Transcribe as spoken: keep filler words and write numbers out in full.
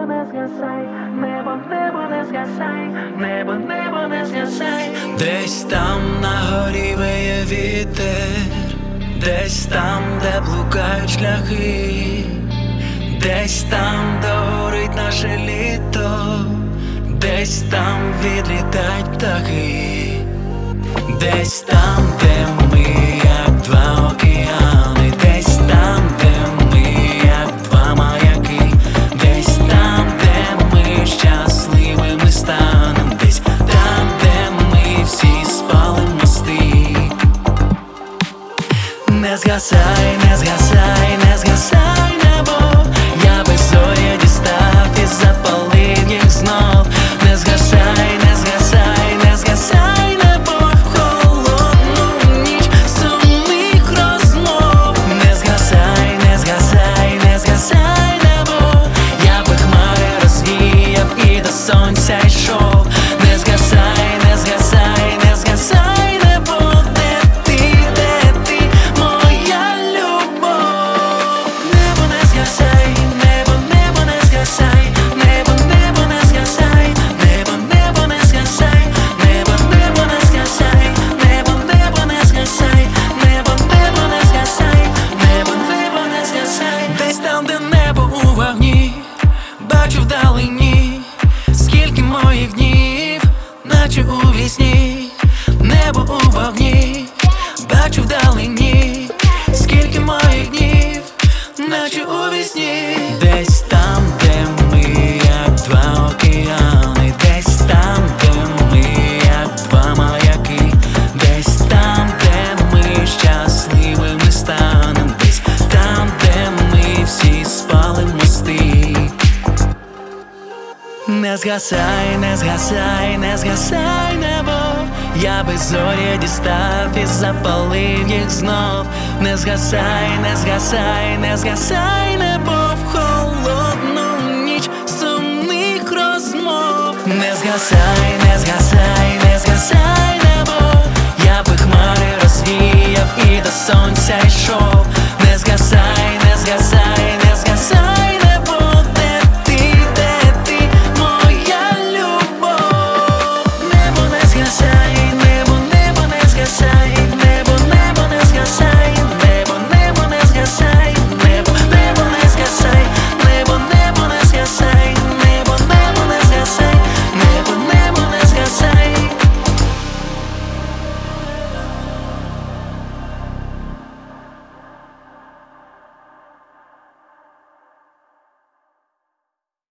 небо не згасай, небо, небо не згасай, небо, небо не згасай. Десь там на горі виє вітер, десь там, де блукають шляхи, десь там, де горить наше літо, десь там відлітають птахи, десь там, де ми, як два океани, десь там, де ми, як два маяки, десь там, де ми щасливими станем, десь там, де ми всі спалим мости. Не згасай, не згасай, не згасай небо, я без зоря дістав і запалив їх знов. Не згасай, не згасай, не згасай небо в холодну ніч сумних розмов. Не згасай, не згасай, не згасай небо, я би хмари розвіяв і до сонця йшов. Не згасай, не згасай, не згасай небо, де ти, де ти, моя любов. Небо не згасай, небо, небо не згасай, небо, небо не згасай, небо, небо не згасай, небо, небо не згасай, небо, небо не згасай, небо, небо не згасай, небо, небо не згасай. Десь там, де небо у вогні, бачу вдалині, скільки моїх днів, наче у вісні. Небо у вогні, бачу вдалині, скільки моїх днів, наче у вісні. Десь там, де ми, як два океани, десь там, де ми, як два маяки, десь там, де ми щасливими станем, десь там, де ми всі спалим мости. Не згасай, не згасай, не згасай небо, я без зоря дістав і запалив їх знов. Не згасай, не згасай, не згасай небо в холодну ніч сумних розмов. Не згасай, не згасай, не згасай небо, я би хмари розвіяв і до сонця йшов. Не згасай, не згасай, не згасай небо, де ти, де ти, моя любов. Небо не згасай.